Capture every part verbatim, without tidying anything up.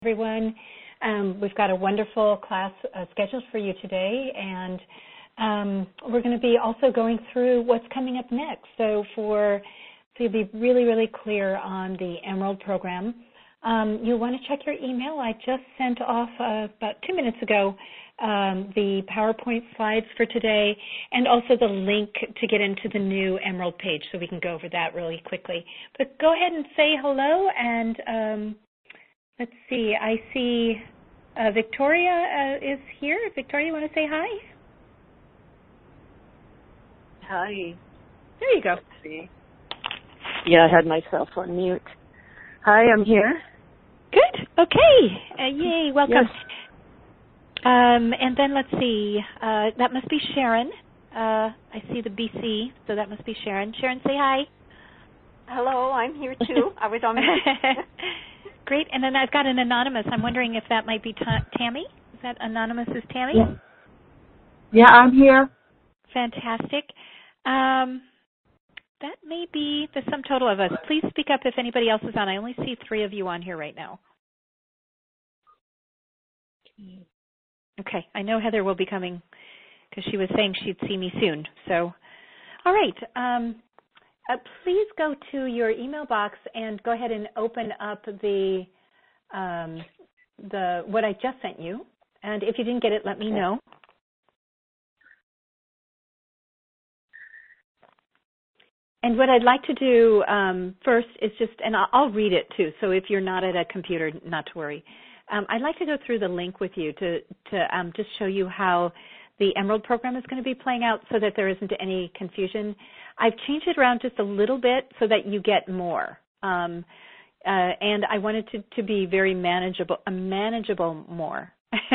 Everyone. Um, we've got a wonderful class uh, scheduled for you today, and um, we're going to be also going through what's coming up next. So for so you'll be really, really clear on the Emerald program. Um, you'll want to check your email. I just sent off uh, about two minutes ago um, the PowerPoint slides for today, and also the link to get into the new Emerald page, so we can go over that really quickly. But go ahead and say hello, and um, let's see. I see uh, Victoria uh, is here. Victoria, you want to say hi? Hi. There you go. Let's see. Yeah, I had myself on mute. Hi, I'm here. Good. Okay. Uh, yay. Welcome. Yes. Um, and then let's see. Uh, that must be Sharon. Uh, I see the B C, so that must be Sharon. Sharon, say hi. Hello, I'm here too. I was on mute. Great. And then I've got an anonymous. I'm wondering if that might be ta- Tammy. Is that anonymous is Tammy? Yeah, yeah, I'm here. Fantastic. Um, that may be the sum total of us. Please speak up if anybody else is on. I only see three of you on here right now. Okay. I know Heather will be coming because she was saying she'd see me soon. So, all right. Um, Uh, please go to your email box and go ahead and open up the um, the what I just sent you. And if you didn't get it, let me know. And what I'd like to do um, first is just, and I'll, I'll read it too. So if you're not at a computer, not to worry. Um, I'd like to go through the link with you to to um, just show you how the Emerald program is going to be playing out, so that there isn't any confusion. I've changed it around just a little bit so that you get more. Um, uh, and I wanted to, to be very manageable, uh, manageable more.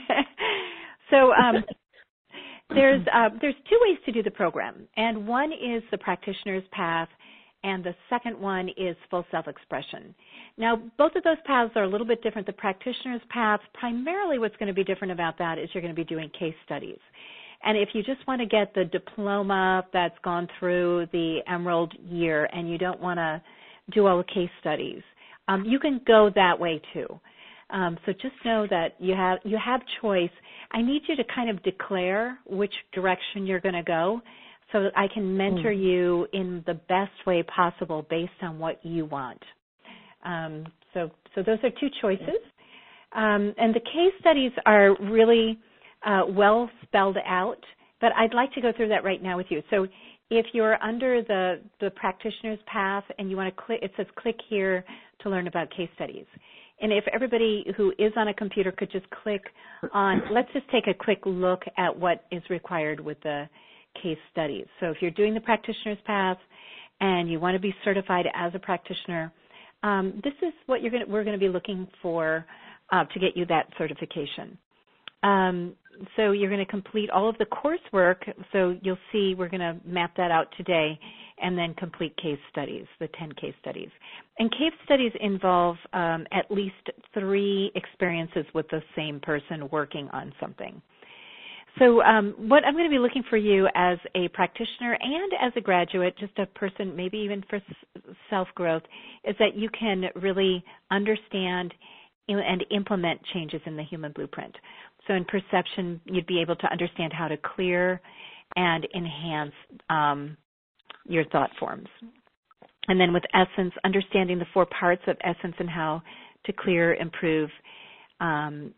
so um, there's uh, there's two ways to do the program, and one is the practitioner's path, and the second one is full self-expression. Now, both of those paths are a little bit different. The practitioner's path, primarily what's going to be different about that is you're going to be doing case studies. And if you just want to get the diploma that's gone through the Emerald year and you don't want to do all the case studies, um, you can go that way too. Um, so just know that you have you have choice. I need you to kind of declare which direction you're going to go, so that I can mentor mm. you in the best way possible based on what you want. Um, so, so those are two choices. Um, and the case studies are really uh, well spelled out, but I'd like to go through that right now with you. So if you're under the, the practitioner's path and you want to click, it says click here to learn about case studies. And if everybody who is on a computer could just click on, let's just take a quick look at what is required with the case studies. So if you're doing the practitioner's path and you want to be certified as a practitioner, um, this is what you're going to, we're going to be looking for uh, to get you that certification. Um, so you're going to complete all of the coursework. So you'll see we're going to map that out today, and then complete case studies, the ten case studies. And case studies involve um, at least three experiences with the same person working on something. So um, what I'm going to be looking for you as a practitioner and as a graduate, just a person maybe even for self-growth, is that you can really understand and implement changes in the human blueprint. So in perception, you'd be able to understand how to clear and enhance um, your thought forms. And then with essence, understanding the four parts of essence and how to clear, improve, um,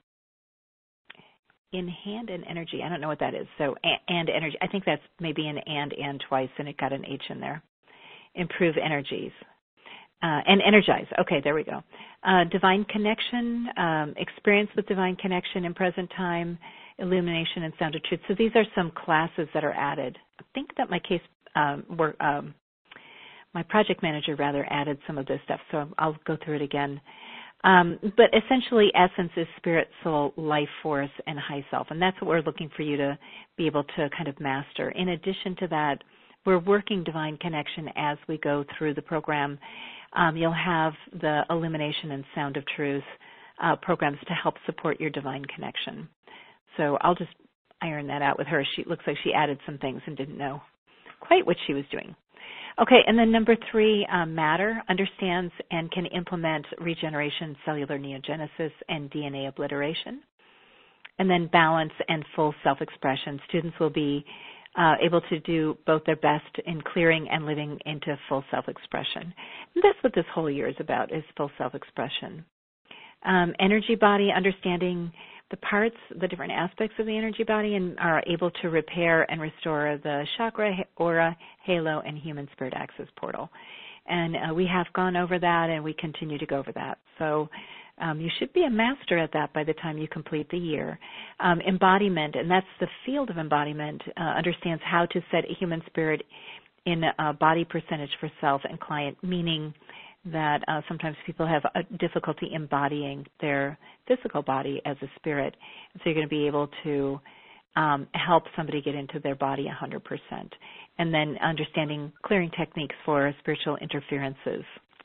in hand and energy. I don't know what that is. So and energy. I think that's maybe an and and twice, and it got an H in there. Improve energies. Uh, and energize. Okay, there we go. Uh, divine connection, um, experience with divine connection in present time, illumination and sound of truth. So these are some classes that are added. I think that my case, um, were, um, my project manager rather added some of this stuff, so I'll go through it again. Um, but essentially, essence is spirit, soul, life force, and high self. And that's what we're looking for you to be able to kind of master. In addition to that, we're working divine connection as we go through the program. Um, you'll have the illumination and sound of truth uh, programs to help support your divine connection. So I'll just iron that out with her. She looks like she added some things and didn't know quite what she was doing. Okay, and then number three, um, matter understands and can implement regeneration, cellular neogenesis, and D N A obliteration. And then balance and full self-expression. Students will be uh, able to do both their best in clearing and living into full self-expression. And that's what this whole year is about, is full self-expression. Um, energy body, understanding the parts, the different aspects of the energy body, and are able to repair and restore the chakra, aura, halo, and human spirit access portal. And uh, we have gone over that, and we continue to go over that. So um, you should be a master at that by the time you complete the year. Um, embodiment, and that's the field of embodiment, uh, understands how to set a human spirit in a body percentage for self and client, meaning that uh, sometimes people have a difficulty embodying their physical body as a spirit. So you're going to be able to um, help somebody get into their body one hundred percent. And then understanding clearing techniques for spiritual interferences.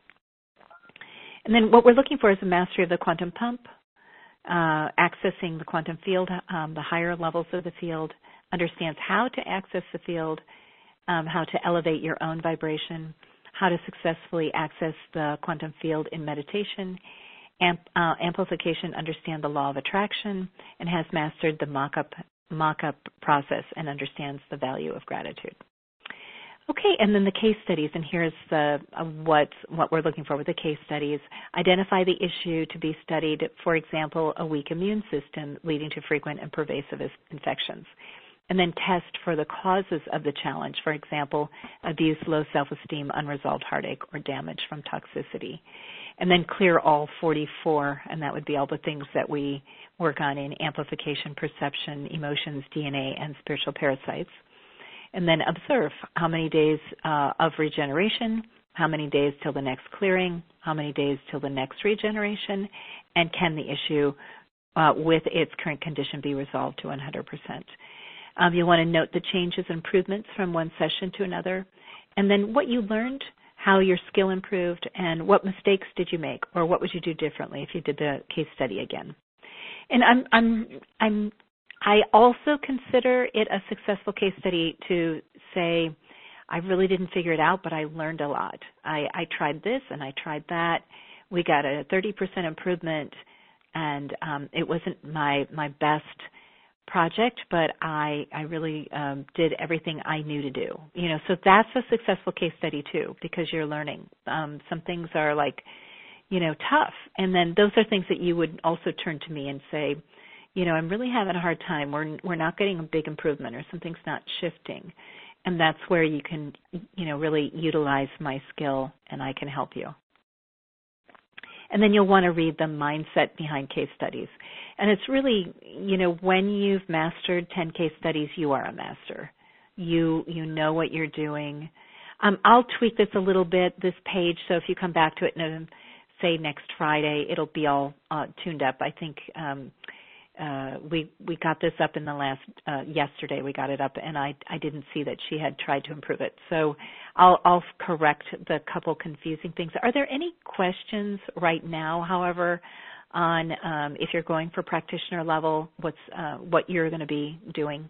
And then what we're looking for is a mastery of the quantum pump, uh, accessing the quantum field, um, the higher levels of the field, understands how to access the field, um, how to elevate your own vibration, how to successfully access the quantum field in meditation, amp, uh, amplification, understand the law of attraction, and has mastered the mock-up, mock-up process and understands the value of gratitude. Okay, and then the case studies, and here's the uh, what what we're looking for with the case studies. Identify the issue to be studied, for example, a weak immune system leading to frequent and pervasive infections. And then test for the causes of the challenge, for example, abuse, low self-esteem, unresolved heartache, or damage from toxicity. And then clear all forty-four, and that would be all the things that we work on in amplification, perception, emotions, D N A, and spiritual parasites. And then observe how many days uh, of regeneration, how many days till the next clearing, how many days till the next regeneration, and can the issue uh, with its current condition be resolved to one hundred percent. Um, you want to note the changes and improvements from one session to another, and then what you learned, how your skill improved, and what mistakes did you make, or what would you do differently if you did the case study again. And I'm, I'm, I'm, I also consider it a successful case study to say, I really didn't figure it out, but I learned a lot. I, I tried this and I tried that. We got a thirty percent improvement, and um, it wasn't my my best project, but I, I really um, did everything I knew to do. You know, so that's a successful case study too, because you're learning. Um, some things are like, you know, tough, and then those are things that you would also turn to me and say, you know, I'm really having a hard time. We're we're not getting a big improvement, or something's not shifting, and that's where you can, you know, really utilize my skill, and I can help you. And then you'll want to read the mindset behind case studies. And it's really, you know, when you've mastered ten case studies, you are a master. You you know what you're doing. Um, I'll tweak this a little bit, this page, so if you come back to it, in, say, next Friday, it'll be all uh, tuned up. I think um, uh, we we got this up in the last, uh, yesterday we got it up, and I, I didn't see that she had tried to improve it. So I'll, I'll correct the couple confusing things. Are there any questions right now, however, on um, if you're going for practitioner level, what's uh, what you're going to be doing?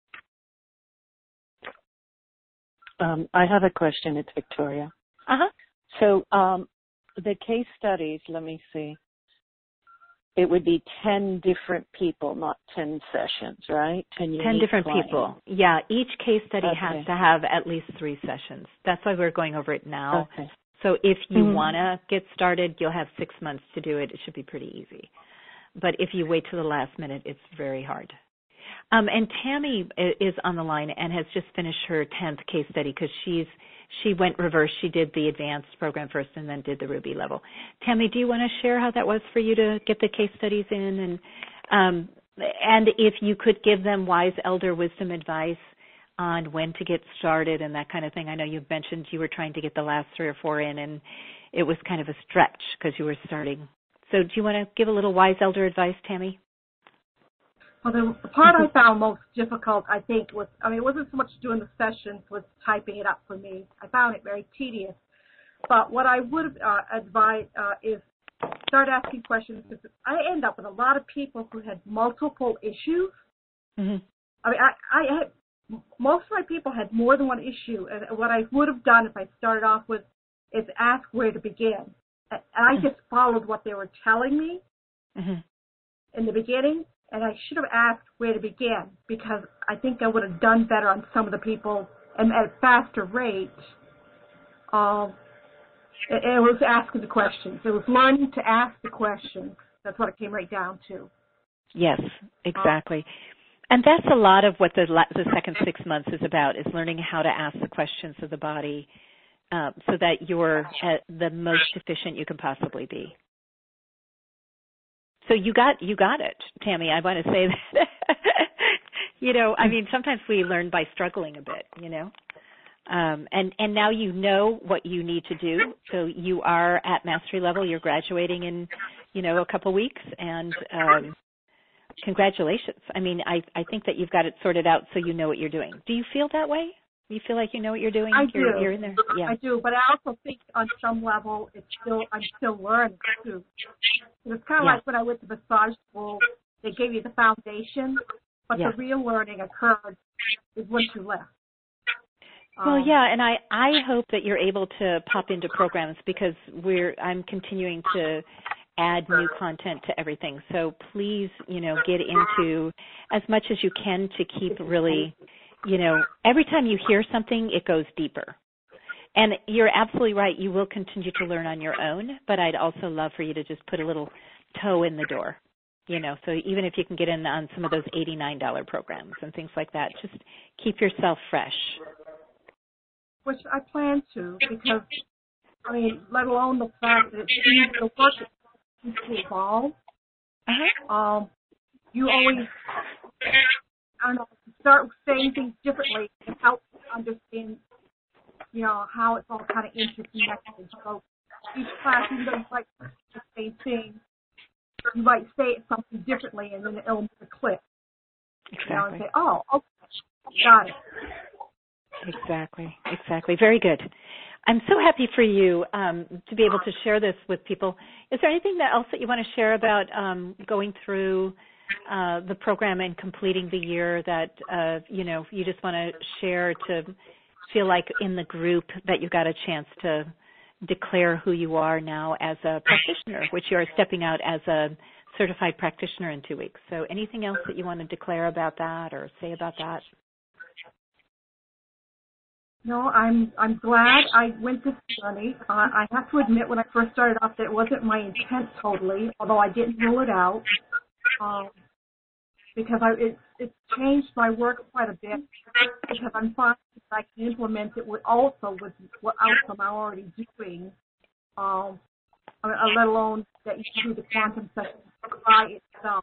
Um, I have a question. It's Victoria. Uh-huh. So um, the case studies, let me see. It would be ten different people, not ten sessions, right? ten, ten different clients. people. Yeah, each case study Okay. has to have at least three sessions. That's why we're going over it now. Okay. So if you Mm-hmm. want to get started, you'll have six months to do it. It should be pretty easy. But if you wait till the last minute, it's very hard. Um, and Tammy is on the line and has just finished her tenth case study because she's she went reverse. She did the advanced program first and then did the Ruby level. Tammy, do you want to share how that was for you to get the case studies in, and um, and if you could give them wise elder wisdom advice on when to get started and that kind of thing? I know you mentioned you were trying to get the last three or four in, and it was kind of a stretch because you were starting. So do you want to give a little wise elder advice, Tammy? Well, the, the part I found most difficult, I think, was, I mean, it wasn't so much doing the sessions, was typing it up for me. I found it very tedious. But what I would uh, advise uh, is start asking questions, because I end up with a lot of people who had multiple issues. Mm-hmm. I mean, I, I had most of my people had more than one issue. And what I would have done if I started off with is ask where to begin. And I just followed what they were telling me mm-hmm. in the beginning, and I should have asked where to begin because I think I would have done better on some of the people and at a faster rate. Um, it, it was asking the questions. It was learning to ask the questions. That's what it came right down to. Yes, exactly. Um, and that's a lot of what the, the second six months is about, is learning how to ask the questions of the body uh, so that you're at the most efficient you can possibly be. So you got you got it, Tammy. I want to say that. You know, I mean, sometimes we learn by struggling a bit, you know. Um, and, and now you know what you need to do. So you are at mastery level. You're graduating in, you know, a couple weeks. And um, congratulations. I mean, I, I think that you've got it sorted out so you know what you're doing. Do you feel that way? You feel like you know what you're doing? I you're, do. You're in there? Yeah. I do, but I also think on some level it's still I'm still learning too. It's kind of yeah. like when I went to massage school, they gave you the foundation, but yeah. the real learning occurred is once you left. Well, um, yeah, and I, I hope that you're able to pop into programs because we're I'm continuing to add new content to everything. So please, you know, get into as much as you can to keep really, you know, every time you hear something, it goes deeper. And you're absolutely right. You will continue to learn on your own, but I'd also love for you to just put a little toe in the door, you know, so even if you can get in on some of those eighty-nine dollars programs and things like that, just keep yourself fresh. Which I plan to, because, I mean, let alone the fact that it's the work is to evolve. Uh-huh. Um, you always, I don't know, start saying things differently to help understand, you know, how it's all kind of interconnected. So each class, even though you might say the same thing, you might say it something differently, and then it'll make a click. Exactly. You know, and say, oh, okay, got it. Exactly, exactly. Very good. I'm so happy for you um, to be able to share this with people. Is there anything that else that you want to share about um, going through uh, the program and completing the year that, uh, you know, you just want to share to feel like in the group that you got a chance to declare who you are now as a practitioner, which you are stepping out as a certified practitioner in two weeks. So anything else that you want to declare about that or say about that? No, I'm I'm glad I went this journey. Uh, I have to admit, when I first started off, that it wasn't my intent totally, although I didn't rule it out, um, because I, it, it's changed my work quite a bit, because I'm finding that I can implement it with also with what else I'm already doing, um, uh, let alone that you can do the quantum session by itself.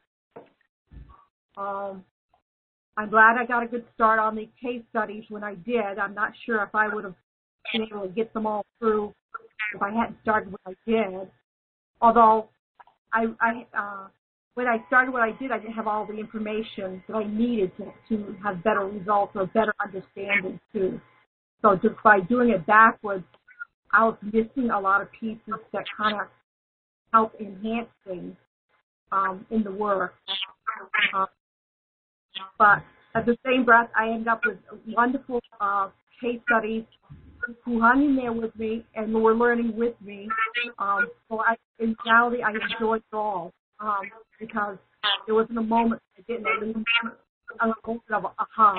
Um, I'm glad I got a good start on the case studies when I did. I'm not sure if I would have been able to get them all through if I hadn't started what I did. Although I, I uh, when I started what I did, I didn't have all the information that I needed to, to have better results or better understanding too. So just by doing it backwards, I was missing a lot of pieces that kind of help enhance things um, in the work. Uh, But at the same breath, I ended up with wonderful uh, case studies who hung in there with me and were learning with me. Um, so I, in reality, I enjoyed it all um, because there wasn't a moment I didn't at least a moment of aha.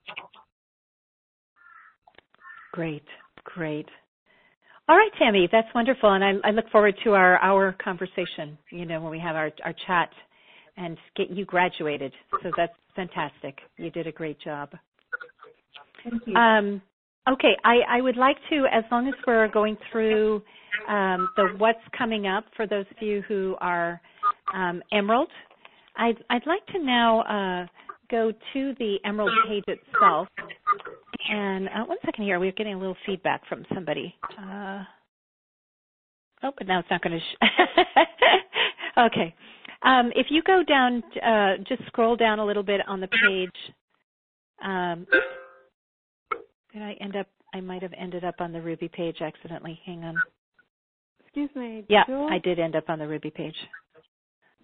Great, great. All right, Tammy, that's wonderful, and I, I look forward to our our conversation. You know, when we have our our chat and get you graduated. So that's fantastic. You did a great job. Thank you. Um, okay, I, I would like to, as long as we're going through um, the what's coming up for those of you who are um, Emerald, I'd, I'd like to now uh, go to the Emerald page itself. And uh, one second here, we're getting a little feedback from somebody. Uh, oh, but now it's not going to sh- okay. Um, if you go down, uh, just scroll down a little bit on the page. Um, did I end up? I might have ended up on the Ruby page accidentally. Hang on. Excuse me. Yeah, Jill? I did end up on the Ruby page.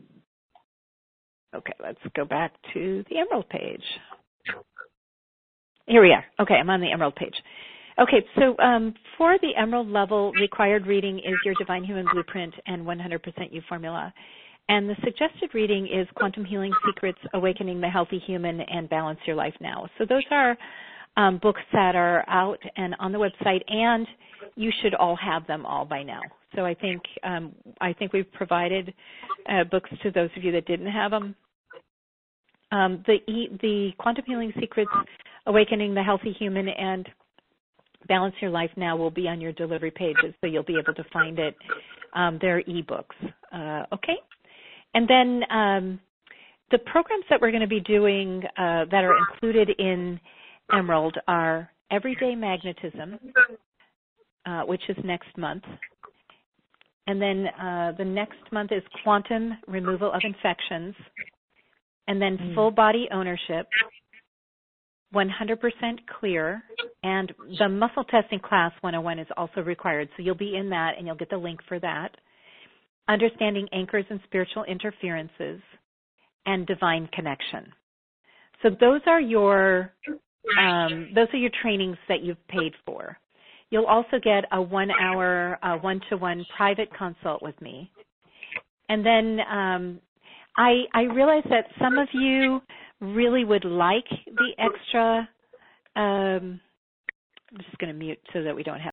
Okay, let's go back to the Emerald page. Here we are. Okay, I'm on the Emerald page. Okay, so um, for the Emerald level, required reading is your Divine Human Blueprint and one hundred percent You formula. And the suggested reading is Quantum Healing Secrets, Awakening the Healthy Human, and Balance Your Life Now. So those are um, books that are out and on the website, and you should all have them all by now. So I think um, I think we've provided uh, books to those of you that didn't have them. Um, the e, the Quantum Healing Secrets, Awakening the Healthy Human, and Balance Your Life Now will be on your delivery pages, so you'll be able to find it. Um, they're e-books. Uh, okay? And then um, the programs that we're going to be doing uh, that are included in Emerald are Everyday Magnetism, uh, which is next month. And then uh, the next month is Quantum Removal of Infections. And then mm. Full Body Ownership, one hundred percent Clear, and the Muscle Testing Class one oh one is also required. So you'll be in that, and you'll get the link for that. Understanding Anchors and Spiritual Interferences, and Divine Connection. So those are your um, those are your trainings that you've paid for. You'll also get a one-hour uh, one-to-one private consult with me. And then um, I, I realize that some of you really would like the extra, um, I'm just going to mute so that we don't have